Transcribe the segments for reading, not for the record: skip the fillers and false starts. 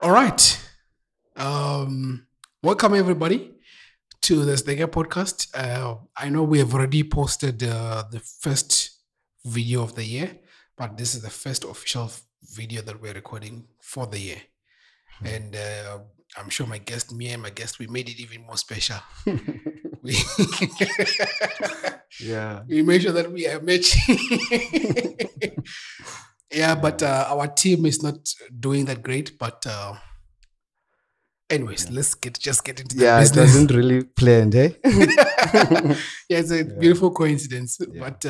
All right. Welcome everybody to the Stega podcast. I know we have already posted the first video of the year, but this is the first official video that we're recording for the year. And I'm sure me and my guest, we made it even more special. We, Yeah. we made sure that we are matching. Yeah, but our team is not doing that great. But anyways, let's get into the Yeah, it business. wasn't really planned, eh? Yeah, it's a beautiful coincidence. Yeah. But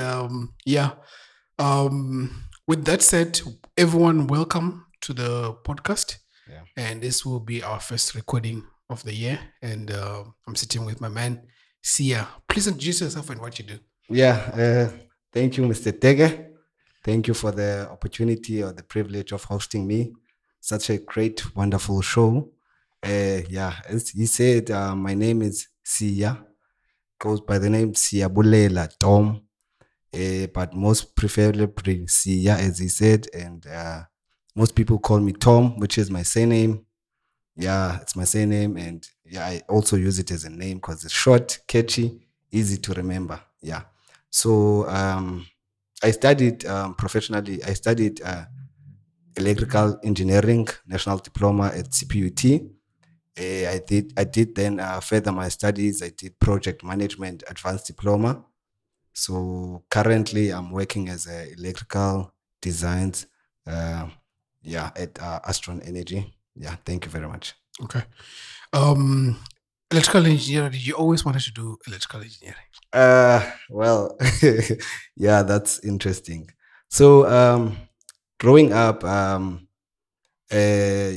with that said, everyone, welcome to the podcast. Yeah. And this will be our first recording of the year. And I'm sitting with my man, Sia. Please introduce yourself and what you do. Yeah. Thank you, Mr. Tege. Thank you for the opportunity or the privilege of hosting me. Such a great, wonderful show. As he said, my name is Sia. Goes by the name Sia Bulela Tom. But most preferably Sia, as he said. And most people call me Tom, which is my surname. Yeah, it's my surname. And yeah, I also use it as a name because it's short, catchy, easy to remember. Yeah. So I studied professionally. I studied electrical engineering, national diploma at CPUT. I did then further my studies. I did project management, advanced diploma. So currently, I'm working as a electrical designs. At Astron Energy. Yeah, thank you very much. Okay. Electrical engineering. Did you always wanted to do electrical engineering? Well, yeah, that's interesting. So, growing up, the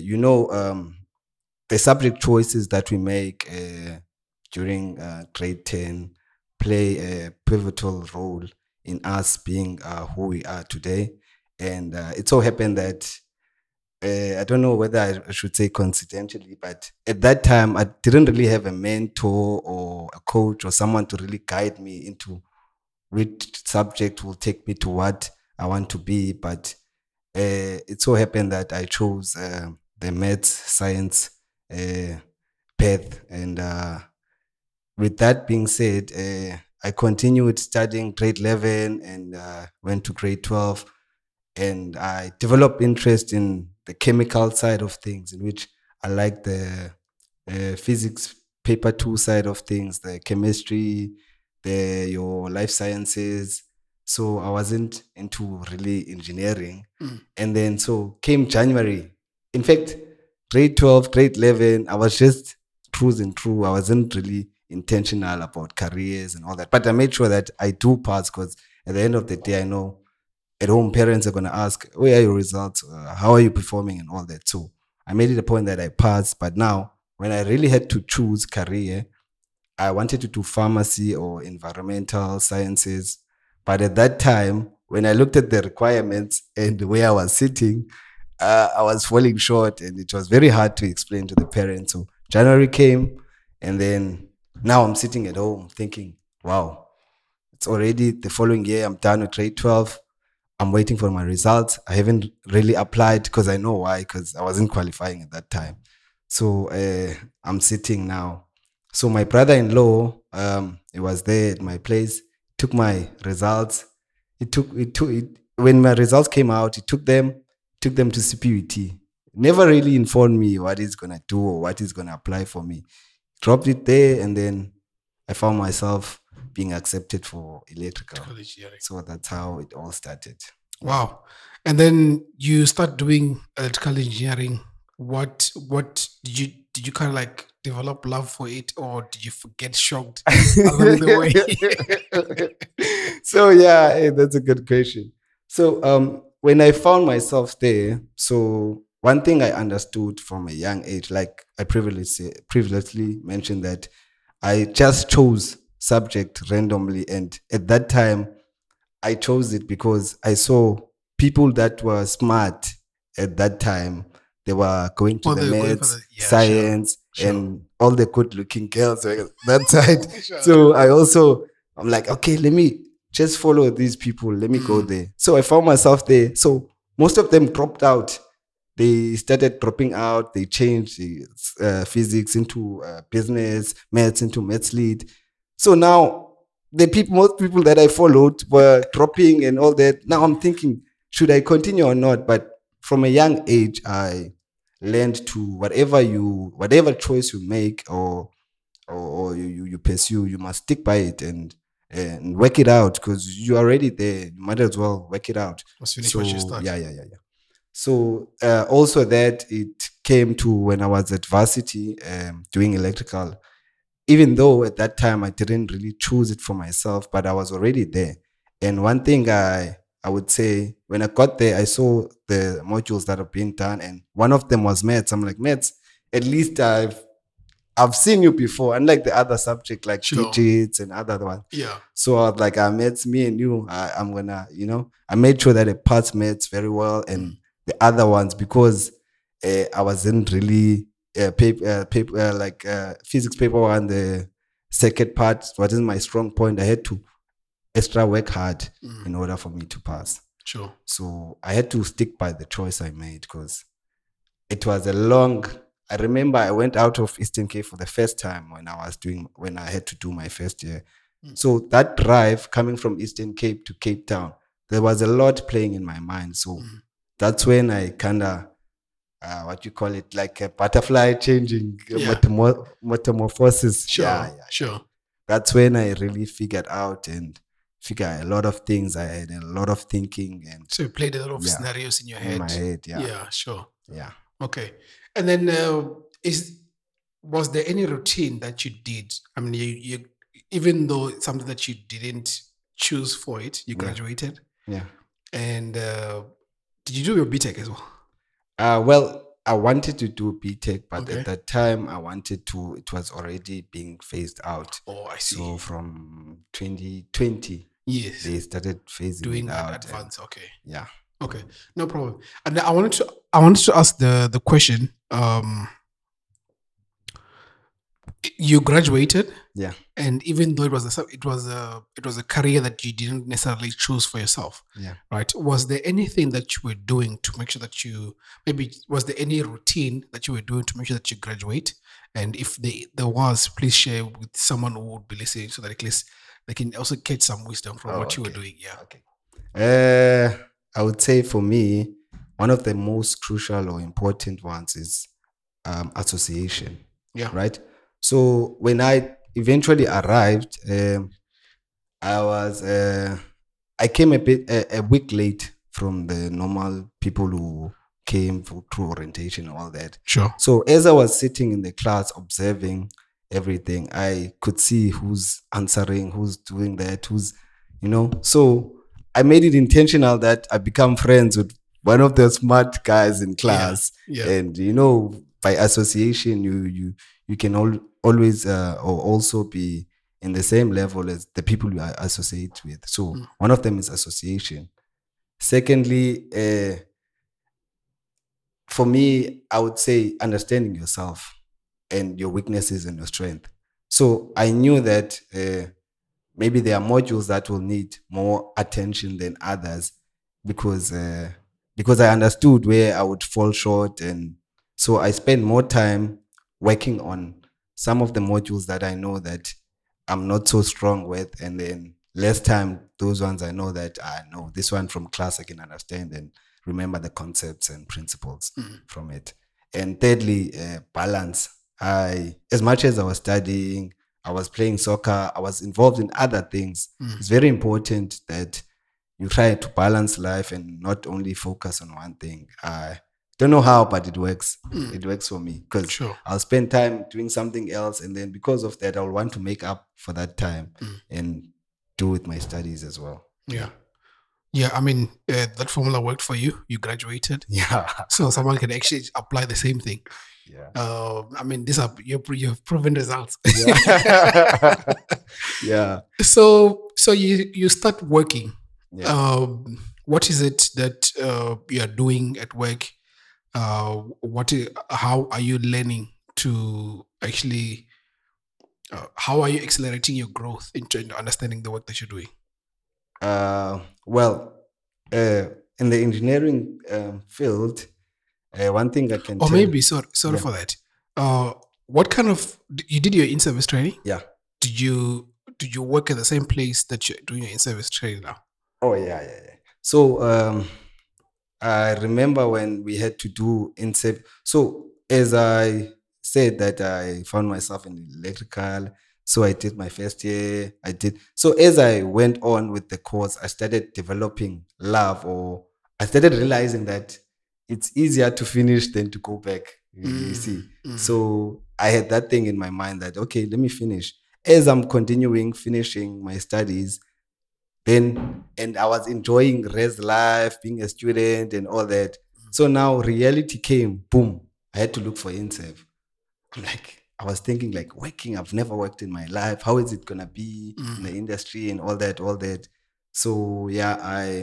subject choices that we make during grade 10 play a pivotal role in us being who we are today. And it so happened that I don't know whether I should say coincidentally, but at that time, I didn't really have a mentor or a coach or someone to really guide me into which subject will take me to what I want to be. But it so happened that I chose the maths science path. And with that being said, I continued studying grade 11 and went to grade 12. And I developed interest in the chemical side of things, in which I like the physics paper two side of things, the chemistry, your life sciences. So I wasn't into really engineering. And then so came January. In fact, grade 12, grade 11, I was just cruising through. I wasn't really intentional about careers and all that. But I made sure that I do pass because at the end of the day, I know at home parents are going to ask, where are your results? How are you performing and all that? So I made it a point that I passed. But now, when I really had to choose career, I wanted to do pharmacy or environmental sciences. But at that time, when I looked at the requirements and where I was sitting, I was falling short and it was very hard to explain to the parents. So January came and then now I'm sitting at home thinking, wow, it's already the following year. I'm done with grade 12. I'm waiting for my results. I haven't really applied because I know why, because I wasn't qualifying at that time. So I'm sitting now. So my brother-in-law, he was there at my place, took my results. When my results came out, he took them to CPUT. Never really informed me what he's gonna do or what he's gonna apply for me. Dropped it there, and then I found myself being accepted for electrical. So that's how it all started. Wow. And then you start doing electrical engineering. What did you kind of like develop love for it, or did you get shocked along the way? So yeah, that's a good question. So when I found myself there, so one thing I understood from a young age, like I previously mentioned, that I just chose subject randomly, and at that time I chose it because I saw people that were smart at that time. They were going to the maths, science, and all the good-looking girls that side. So I'm like, okay, let me just follow these people. Let me go there. So I found myself there. So most of them dropped out they started dropping out. They changed physics into business, maths into maths lead. So now most people that I followed were dropping and all that. Now I'm thinking, should I continue or not? But from a young age, I learned to whatever choice you make or you pursue, you must stick by it and work it out because you're already there. You might as well work it out. Must finish what you So start. yeah. So also that it came to when I was at varsity doing electrical. Even though at that time I didn't really choose it for myself, but I was already there. And one thing I would say when I got there, I saw the modules that are being done, and one of them was maths. I'm like, maths, at least I've seen you before, unlike the other subject like Sure. digits and other ones. Yeah. So I was like, maths, me and you, I'm gonna, I made sure that I passed maths very well and the other ones because I wasn't really physics paper one, the second part wasn't my strong point. I had to extra work hard in order for me to pass. Sure. So I had to stick by the choice I made because it was a long. I remember I went out of Eastern Cape for the first time when I had to do my first year. So that drive coming from Eastern Cape to Cape Town, there was a lot playing in my mind. So that's when I kind of what you call it, like a butterfly changing metamorphosis. Sure. Sure. That's when I really figured out and figure a lot of things. I had a lot of thinking and So you played a lot of scenarios in your head. in my head. Yeah. Sure. Yeah. Okay. And then was there any routine that you did? I mean, you even though it's something that you didn't choose for it, you graduated. Yeah. And did you do your BTech as well? Well, I wanted to do BTech, but Okay. at that time it was already being phased out. Oh, I see. So from 2020, Yes. they started phasing Doing it out. that advance. Okay. Yeah. Okay. No problem. And I wanted to ask the question. You graduated. Yeah. And even though it was a career that you didn't necessarily choose for yourself, Yeah. right? Was there anything that you were doing to make sure that was there any routine that you were doing to make sure that you graduate? And if there was, please share with someone who would be listening so that at least they can also get some wisdom from what you were doing. Yeah. Okay. I would say for me, one of the most crucial or important ones is association. Yeah. Right. So when I eventually arrived, I came a week late from the normal people who came through orientation and all that. Sure. So as I was sitting in the class observing everything, I could see who's answering, who's doing that, so I made it intentional that I become friends with one of the smart guys in class. Yeah. And by association you can always or also be in the same level as the people you associate with. So one of them is association. Secondly, for me, I would say understanding yourself and your weaknesses and your strength. So I knew that maybe there are modules that will need more attention than others because I understood where I would fall short, and so I spent more time working on some of the modules that I know that I'm not so strong with, and then less time those ones I know that I know this one from class I can understand and remember the concepts and principles from it. And thirdly, balance. As much as I was studying, I was playing soccer, I was involved in other things. It's very important that you try to balance life and not only focus on one thing. I don't know how, but it works. It works for me because I'll spend time doing something else, and then because of that, I'll want to make up for that time and do with my studies as well. Yeah, I mean, that formula worked for you. You graduated. Yeah. So someone can actually apply the same thing. Yeah. I mean, these are your proven results. Yeah. Yeah. So you start working. Yeah. What is it that you are doing at work? How are you learning to actually? How are you accelerating your growth into understanding the work that you're doing? Well, in the engineering field, One thing I can Or tell. maybe, sorry Yeah. for that. What kind of you did your in-service training? Yeah. Did you work at the same place that you're doing your in-service training now? Oh yeah, yeah, yeah. So I remember when we had to do in-service. So as I said that I found myself in electrical, so I did my first year. I did so as I went on with the course, I started developing love, or I started realizing that it's easier to finish than to go back. You see, so I had that thing in my mind that okay, let me finish. As I'm continuing finishing my studies, then and I was enjoying res life, being a student and all that. So now reality came, boom. I had to look for INSEV. I'm like, I was thinking like working, I've never worked in my life. How is it gonna be in the industry and all that, all that. So yeah,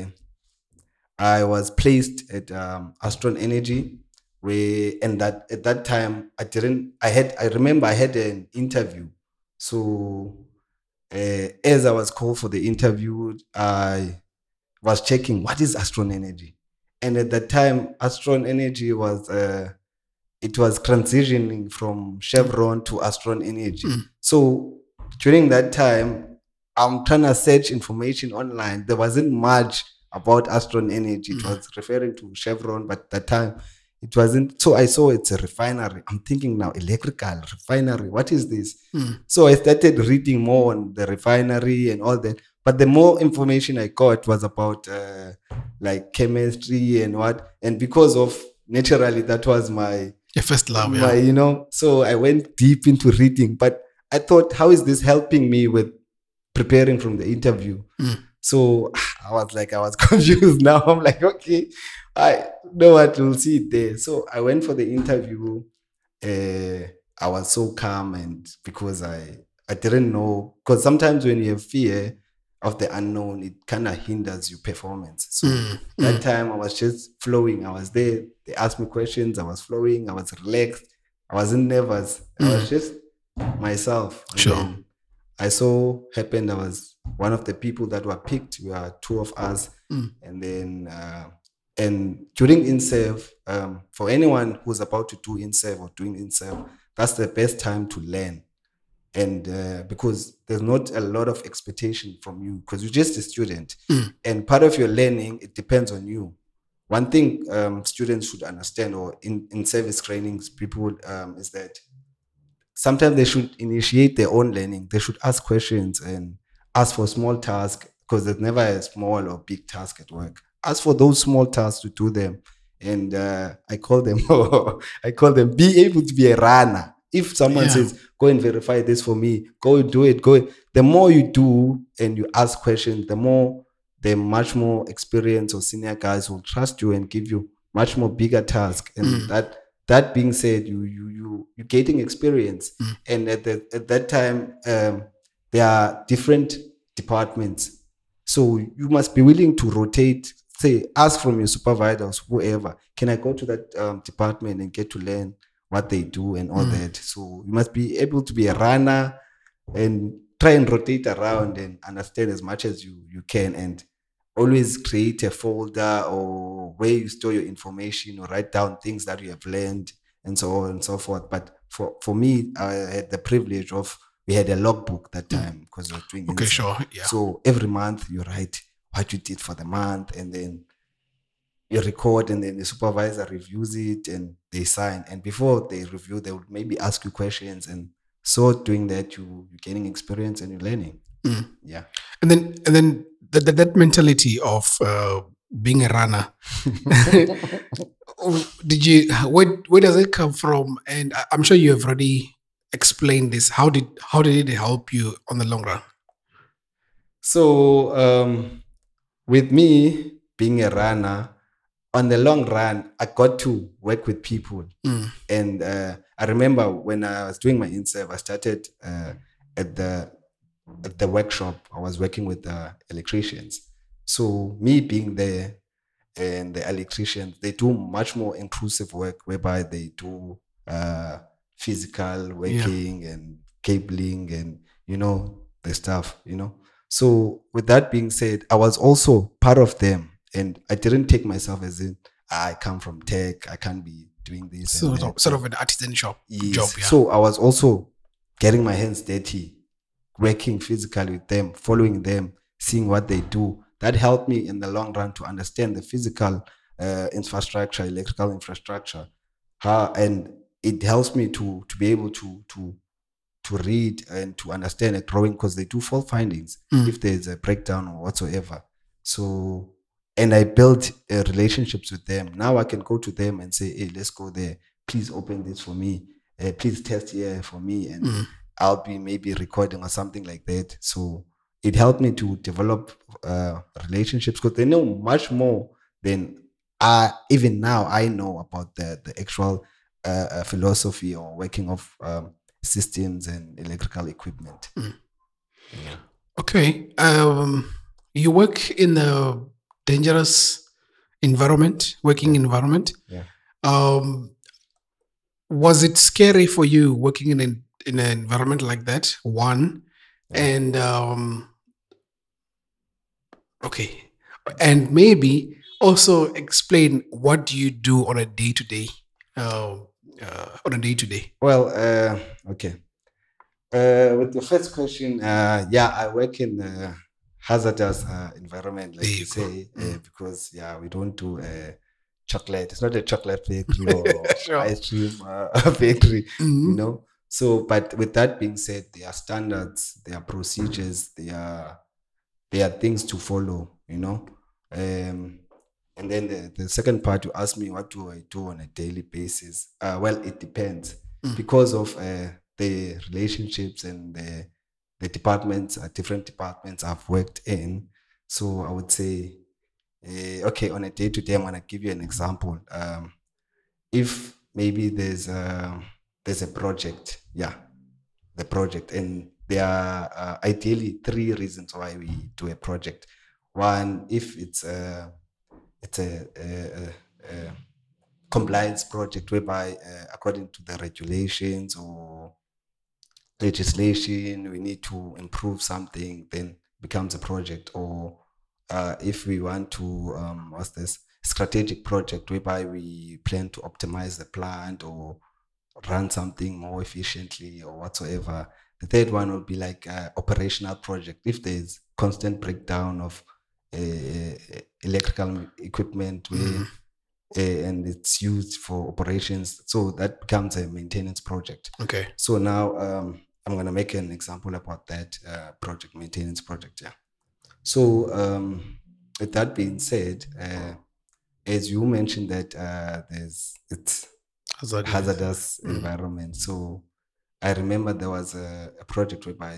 I was placed at Astron Energy, where and that at that time I remember I had an interview. So as I was called for the interview, I was checking what is Astron Energy, and at that time, Astron Energy was it was transitioning from Chevron to Astron Energy. So during that time, I'm trying to search information online. There wasn't much about Astron Energy. It was referring to Chevron, but at that time it wasn't. So I saw it's a refinery. I'm thinking now, electrical refinery. What is this? So I started reading more on the refinery and all that. But the more information I got was about like chemistry and what. And because of naturally, that was my Your first love, my, yeah. so I went deep into reading, but I thought, how is this helping me with preparing from the interview? So I was confused. Now I'm like, okay, I know what, we'll see it there. So I went for the interview. I was so calm, and because I didn't know, because sometimes when you have fear of the unknown, it kind of hinders your performance. So that time I was just flowing. I was there. They asked me questions. I was flowing. I was relaxed. I wasn't nervous. I was just myself. And Sure. then I saw happened. I was one of the people that were picked. We are two of us, and then and during INSERV, for anyone who's about to do INSERV or doing INSERV, that's the best time to learn. And because there's not a lot of expectation from you, because you're just a student, and part of your learning, it depends on you. One thing students should understand, or in service trainings, people is that sometimes they should initiate their own learning. They should ask questions and ask for small tasks, because there's never a small or big task at work. Ask for those small tasks to do them. And I call them, I call them be able to be a runner. If someone says, go and verify this for me, go and do it, go. The more you do and you ask questions, the much more experienced or senior guys will trust you and give you much more bigger task. And that being said, you're getting experience, and at that time, there are different departments, so you must be willing to rotate. Say, ask from your supervisors, whoever, can I go to that department and get to learn what they do and all that. So you must be able to be a runner and try and rotate around and understand as much as you can, and always create a folder or where you store your information, or write down things that you have learned and so on and so forth. But for me, I had the privilege of, we had a logbook that time because we were doing Okay, INSEAD. sure. Yeah. So every month you write what you did for the month, and then you record, and then the supervisor reviews it and they sign. And before they review, they would maybe ask you questions, and so doing that, you're gaining experience and you're learning. Yeah. And then that mentality of being a runner, where does it come from? And I'm sure you have already explained this. How did it help you on the long run? So with me being a runner, on the long run, I got to work with people. And I remember when I was doing my INSERV, I started at the workshop. I was working with the electricians. So me being there, and the electricians, they do much more inclusive work, whereby they do physical working and cabling and the stuff. So with that being said, I was also part of them, and I didn't take myself as in I come from tech, I can't be doing this and that. Sort of an artisan job. Yes. Yeah. So I was also getting my hands dirty, working physically with them, following them, seeing what they do. That helped me in the long run to understand the physical infrastructure, electrical infrastructure, and it helps me to be able to read and to understand a drawing because they do fault findings if there's a breakdown or whatsoever. So, and I built relationships with them. Now I can go to them and say, hey, let's go there. Please open this for me. Please test here for me. And I'll be maybe recording or something like that. So it helped me to develop relationships because they know much more than even now I know about the actual philosophy or working of systems and electrical equipment. Yeah. Okay. You work in a dangerous working environment. Yeah. Was it scary for you working in an environment like that? One, and okay, and maybe also explain what do you do on a day to day, Well, okay. With the first question, yeah, I work in a hazardous environment, like you say, because yeah, we don't do chocolate. It's not a chocolate factory or Sure. ice cream factory, you know. So, but with that being said, there are standards, there are procedures, there are things to follow, you know. And then the second part, you ask me, what do I do on a daily basis? Well, it depends because of the relationships and the departments, different departments I've worked in. So I would say, okay, on a day to day, I'm gonna give you an example. If maybe there's a project, yeah, the project, and there are ideally three reasons why we do a project. One, if it's a compliance project whereby according to the regulations or legislation we need to improve something, then becomes a project. Or if we want to what's this strategic project whereby we plan to optimize the plant or run something more efficiently or whatsoever. The third one would be like operational project. If there's constant breakdown of electrical equipment where, and it's used for operations, so that becomes a maintenance project. Okay. So now I'm going to make an example about that project, maintenance project. Yeah. So with that being said, as you mentioned that it's hazardous environment. So I remember there was a project whereby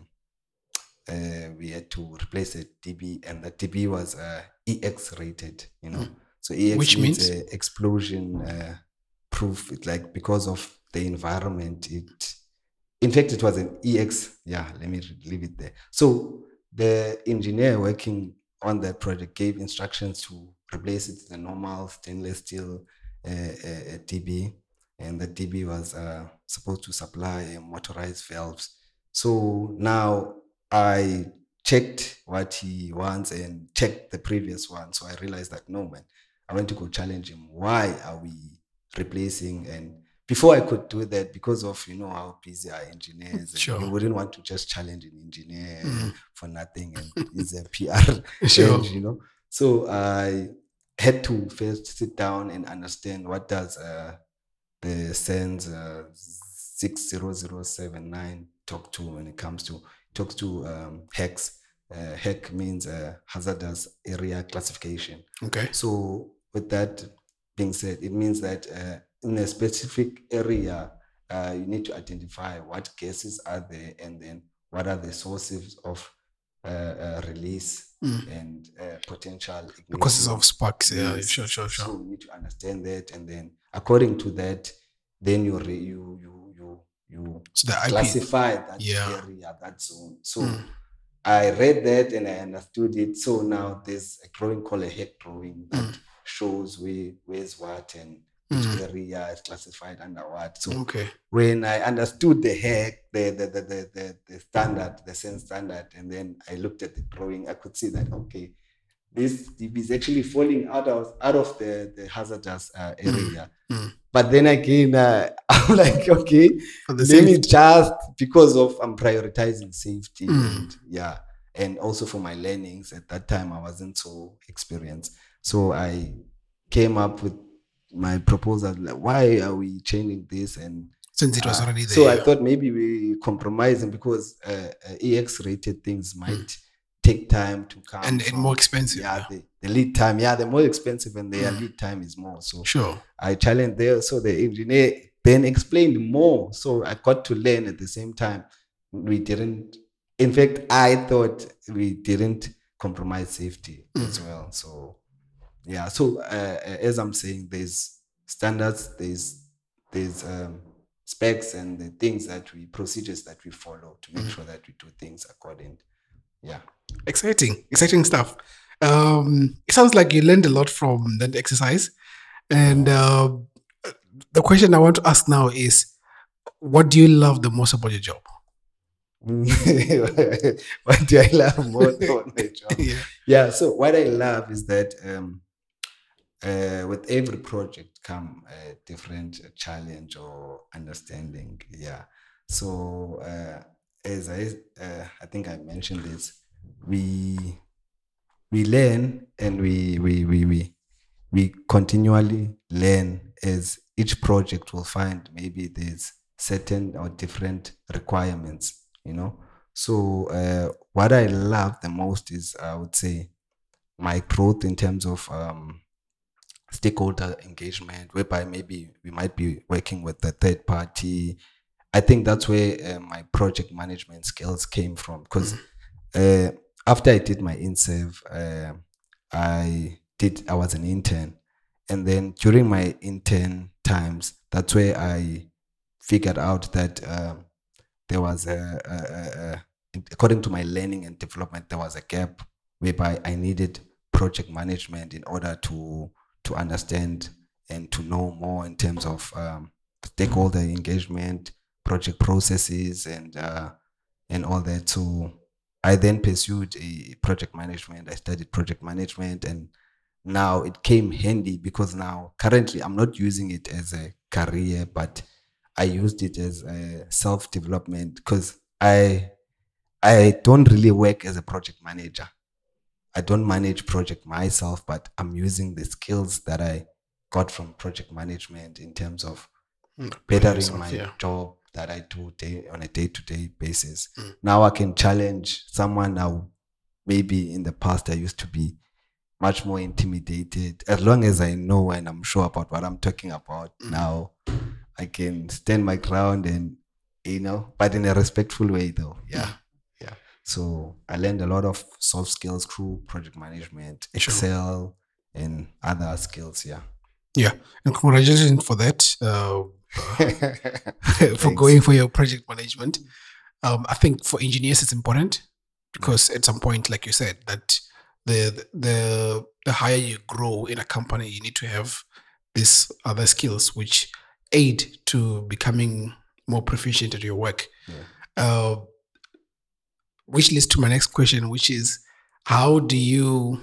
we had to replace a DB, and the DB was EX rated, you know. So EX Which means explosion proof. It's like because of the environment, in fact, it was an EX. Yeah, let me leave it there. So the engineer working on that project gave instructions to replace it in a normal stainless steel DB, and the DB was supposed to supply motorized valves. So now I checked what he wants and checked the previous one. So I realized that no, man, I went to go challenge him. Why are we replacing? And before I could do that, because of how busy our engineers, and Sure. you wouldn't want to just challenge an engineer for nothing, and it's a PR Sure. range. So I had to first sit down and understand what does the SENS 60079 talk to when it talks to HECS. HEC means hazardous area classification. Okay. So with that being said, it means that in a specific area, you need to identify what gases are there, and then what are the sources of release and potential ignition. The causes of sparks. Yeah, Yes. sure. So you need to understand that, and then according to that, then you So the IP classify that area, that zone. So I read that and I understood it. So now there's a drawing called a HEC drawing that shows where's what and which area is classified under what. So when I understood the HEC, the standard, the SENS standard, and then I looked at the drawing, I could see that okay, this DB is actually falling out of the hazardous area. Mm. But then again, I'm like, okay, For the let me safety. just, because of I'm prioritizing safety Mm. and yeah, and also for my learnings. At that time, I wasn't so experienced, so I came up with my proposal. Like, why are we changing this? And Since it was already so I there. thought maybe we compromising because EX rated things might take time to come And more from. expensive. Yeah, Yeah. the lead time. Yeah, they're more expensive and their lead time is more. So Sure. I challenged there. So the engineer then explained more. So I got to learn at the same time. We didn't, in fact, I thought we didn't compromise safety as well. So yeah. So as I'm saying, there's standards, there's specs and the things that we procedures that we follow to make sure that we do things according. Yeah. Exciting stuff. It sounds like you learned a lot from that exercise. And the question I want to ask now is, what do you love the most about your job? What do I love more about my job? Yeah. Yeah. So what I love is that with every project come a different challenge or understanding. Yeah. So as I think I mentioned this, we we learn and we continually learn as each project will find maybe there's certain or different requirements, you know. So what I love the most is, I would say, my growth in terms of stakeholder engagement, whereby maybe we might be working with the third party. I think that's where my project management skills came from, because uh, after I did my INSEV, I was an intern, and then during my intern times, that's where I figured out that there was according to my learning and development, there was a gap whereby I needed project management in order to understand and to know more in terms of stakeholder engagement, project processes, and all that. So I then pursued a project management. I studied project management, and now it came handy because now currently I'm not using it as a career, but I used it as a self development, because I don't really work as a project manager. I don't manage project myself, but I'm using the skills that I got from project management in terms of By bettering yourself, my yeah. job that I do on a day-to-day basis. Now I can challenge someone. Now maybe in the past I used to be much more intimidated. As long as I know and I'm sure about what I'm talking about, now I can stand my ground, and but in a respectful way though. Yeah. Yeah. So I learned a lot of soft skills through project management, Sure. Excel, and other skills. Yeah. Yeah. And congratulations for that. For Thanks. going for your project management. I think for engineers it's important because at some point, like you said, that the higher you grow in a company, you need to have these other skills which aid to becoming more proficient at your work. Uh, which leads to my next question, which is how do you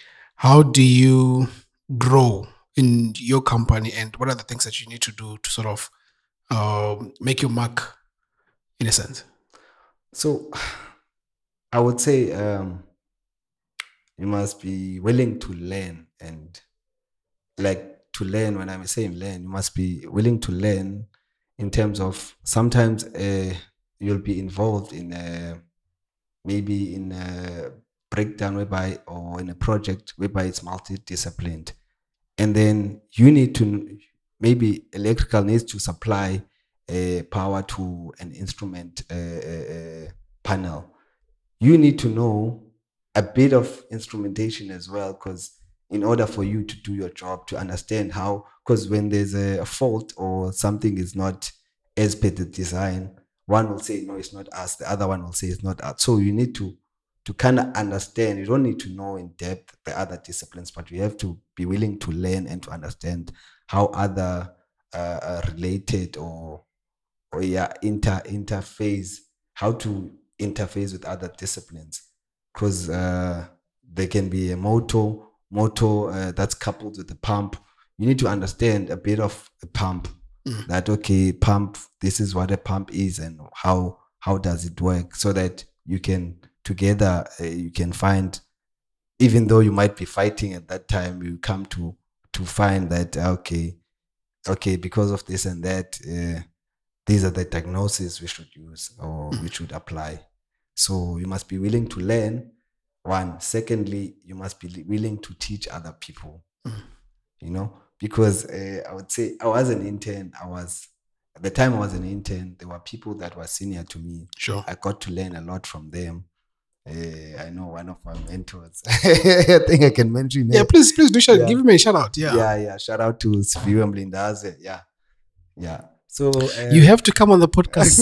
grow in your company, and what are the things that you need to do to sort of make your mark in a sense? So I would say you must be willing to learn, and like to learn, when I'm saying learn, you must be willing to learn in terms of sometimes you'll be involved in maybe in a breakdown whereby, or in a project whereby it's multidisciplined, and then you need to, maybe electrical needs to supply power to an instrument panel. You need to know a bit of instrumentation as well, because in order for you to do your job, to understand how, because when there's a fault or something is not as per the design, one will say no, it's not us, the other one will say it's not us. So you need to kind of understand. You don't need to know in depth the other disciplines, but you have to be willing to learn and to understand how other related or yeah, interface, how to interface with other disciplines, because there can be a motor that's coupled with the pump. You need to understand a bit of a pump. That okay, pump. This is what a pump is, and how does it work, so that you can together you can find. Even though you might be fighting at that time, you come to find that okay, because of this and that, these are the diagnoses we should use or we should apply. So you must be willing to learn. One, secondly, you must be willing to teach other people. You know, because I would say I was an intern. At the time I was an intern, there were people that were senior to me. Sure. I got to learn a lot from them. I know one of my mentors. I think I can mention it. Yeah, please do shout. Yeah. Give me a shout out. Yeah. Yeah. Shout out to Siviwe Mlindaze. Yeah. So You have to come on the podcast.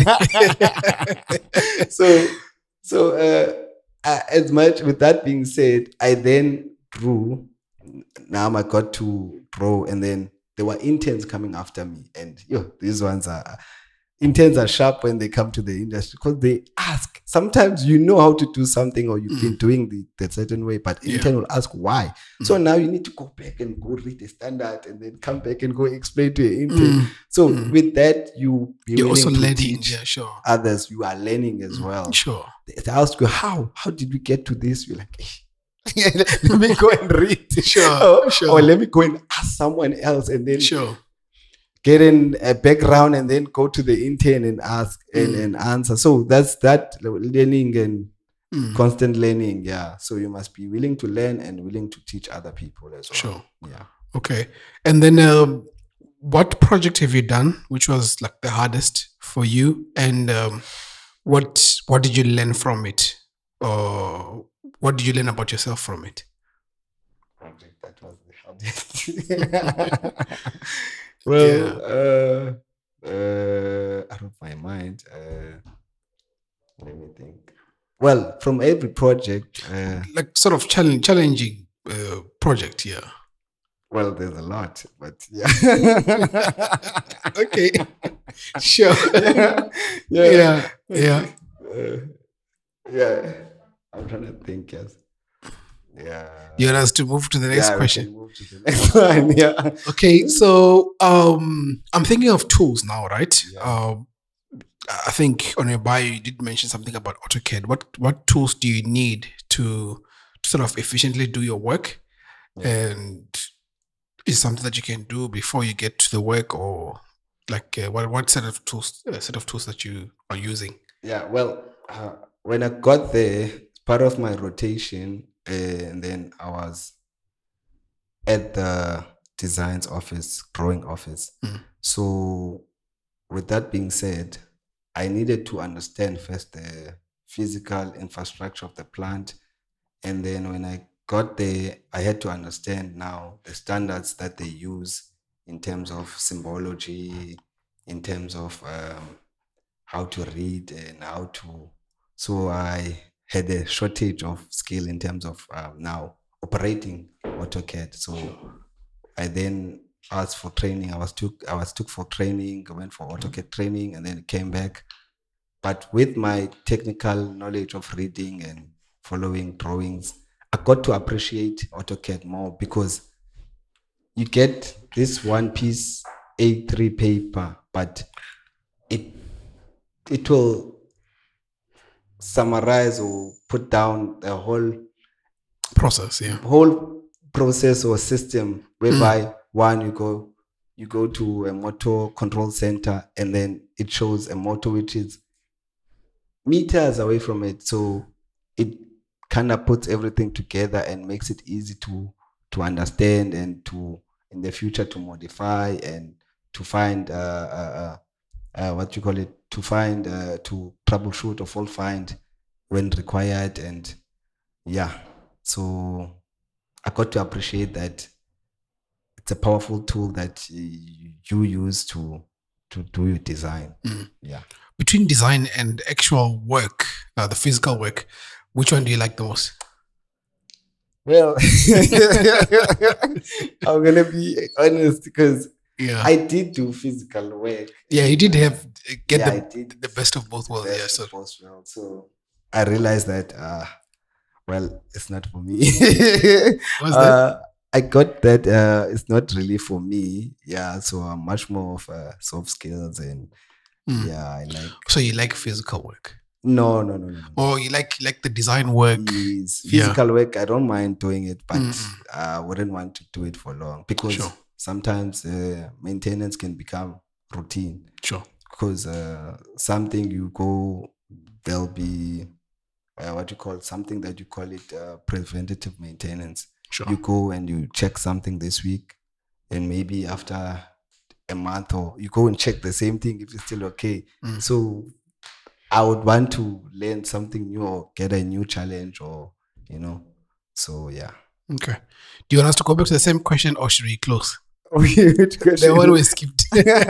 As much with that being said, I then grew. Now I got to grow, and then there were interns coming after me, and these ones are. Interns are sharp when they come to the industry because they ask. Sometimes you know how to do something or you've been doing the certain way, but intern will ask why. So now you need to go back and go read the standard and then come back and go explain to your intern. So with that, you're also learning. teach others. You are learning as well. Sure. They ask you, how did we get to this? You're like, let me go and read. Sure. Or let me go and ask someone else, and then get in a background and then go to the intern and ask and answer. So that's that learning and constant learning. Yeah. So you must be willing to learn and willing to teach other people as well. Sure. Yeah. Okay. And then what project have you done which was like the hardest for you? And what did you learn from it? Or what did you learn about yourself from it? Project that was the hardest. Well, out of my mind, let me think. Well, from every project, like sort of challenging project, yeah. Well, there's a lot, but yeah. Okay, sure. Yeah. I'm trying to think. Yes. Yeah. You want us to move to the next question? Move to the next one. Yeah. Okay, so I'm thinking of tools now, right? Yeah. I think on your bio you did mention something about AutoCAD. What tools do you need to sort of efficiently do your work? Yeah. And is something that you can do before you get to the work, or like what set of tools that you are using? Yeah. Well, when I got there, part of my rotation. And then I was at the designs office, drawing office. So with that being said, I needed to understand first the physical infrastructure of the plant. And then when I got there, I had to understand now the standards that they use in terms of symbology, in terms of how to read and how to. So I had a shortage of skill in terms of now operating AutoCAD. So I then asked for training. I was took for training. I went for AutoCAD training and then came back. But with my technical knowledge of reading and following drawings, I got to appreciate AutoCAD more, because you get this one piece A3 paper, but it will summarize or put down the whole process or system, whereby one, you go to a motor control center and then it shows a motor which is meters away from it, so it kind of puts everything together and makes it easy to understand and to in the future to modify and to find what you call it, to find to troubleshoot or fault find when required. And so I got to appreciate that it's a powerful tool that you use to do your design. Between design and actual work, the physical work, which one do you like the most? Well, I'm gonna be honest, because I did do physical work. Yeah, you did get the best of both worlds. So I realized that Well, it's not for me. What's that? I got that it's not really for me. Yeah, so I'm much more of soft skills and Mm. yeah, I like. So you like physical work, No, no, no, no, no. or you like the design work? Is Yeah. physical work. I don't mind doing it, but Mm-mm. I wouldn't want to do it for long because Sure. sometimes maintenance can become routine. Sure. Because something you go, there'll be what you call something that you call it preventative maintenance. Sure. You go and you check something this week, and maybe after a month or you go and check the same thing if it's still okay. Mm. So I would want to learn something new or get a new challenge or so yeah. Okay. Do you want us to go back to the same question, or should we close? Which The one we skipped.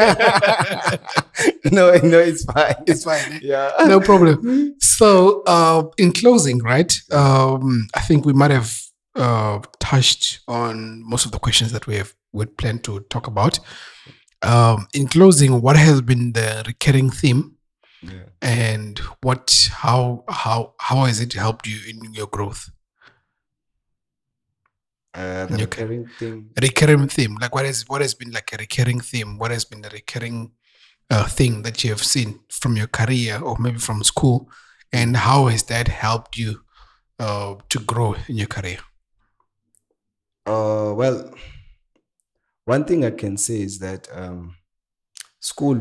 No, it's fine. It's fine. Eh? Yeah. No problem. So, in closing, right? I think we might have touched on most of the questions that we'd planned to talk about. In closing, what has been the recurring theme, and how has it helped you in your growth? The recurring thing. Recurring theme, like what has been like a recurring theme? What has been the recurring thing that you have seen from your career or maybe from school, and how has that helped you to grow in your career? Well, one thing I can say is that school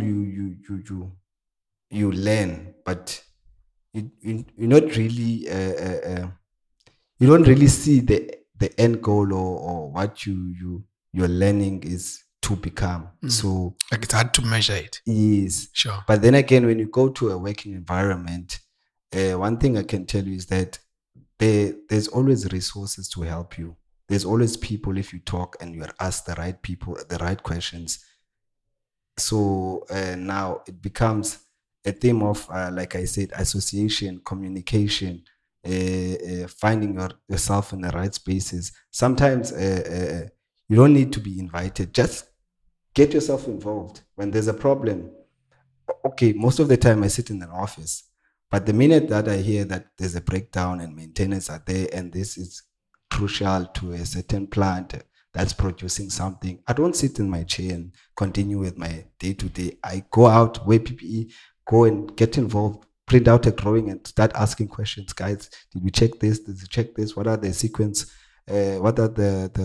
you learn, but you're not really you don't really see the end goal or what you're learning is to become. So like it's hard to measure it. Yes. Sure. But then again, when you go to a working environment, one thing I can tell you is that there's always resources to help you. There's always people if you talk and you're asked the right people, the right questions. So now it becomes a theme of, like I said, association, communication, finding yourself in the right spaces. Sometimes you don't need to be invited. Just get yourself involved. When there's a problem, okay, most of the time I sit in an office, but the minute that I hear that there's a breakdown and maintenance are there and this is crucial to a certain plant that's producing something, I don't sit in my chair and continue with my day-to-day. I go out, wear PPE, go and get involved, print out a drawing and start asking questions. Guys, did we check this? Did we check this? What are the sequence? What are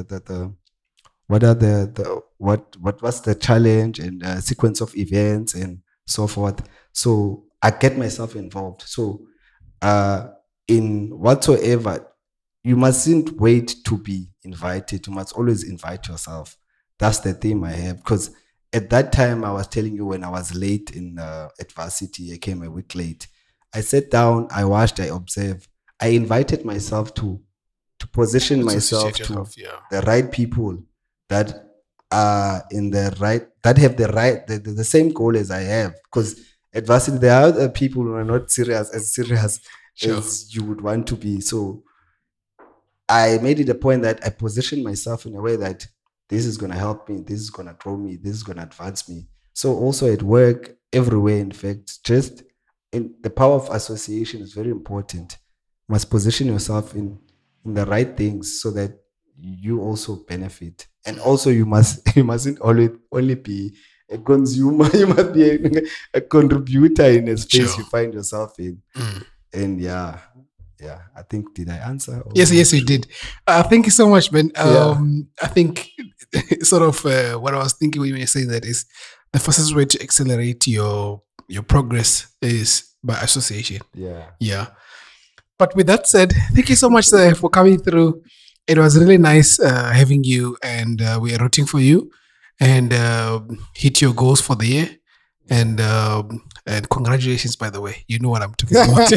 what was the challenge and sequence of events and so forth. So I get myself involved. So in whatsoever, you mustn't wait to be invited. You must always invite yourself. That's the theme I have. Because at that time, I was telling you when I was late in at varsity, I came a week late. I sat down, I watched, I observed. I invited myself to position myself to the right people that are in the right, that have the same goal as I have. Because at varsity, there are other people who are not as serious as you would want to be. So I made it a point that I position myself in a way that this is going to help me, this is going to grow me, this is going to advance me. So also at work, everywhere, in fact, just in the power of association is very important. You must position yourself in the right things so that you also benefit. And also you mustn't always only be a consumer. You must be a contributor in a space you find yourself in. And yeah, I think, did I answer? Yes, you did. Thank you so much, Ben. I think sort of what I was thinking when you were saying that is the fastest way to accelerate your progress is by association. Yeah. But with that said, thank you so much for coming through. It was really nice having you, and we are rooting for you, and hit your goals for the year. And congratulations, by the way. You know what I'm talking about.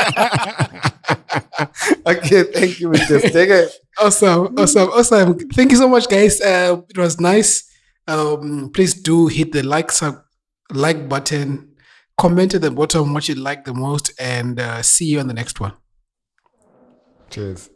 Okay, thank you, Mr. Steger. Awesome. Thank you so much, guys. It was nice. Please do hit the like button, comment at the bottom what you like the most, and see you on the next one. Cheers.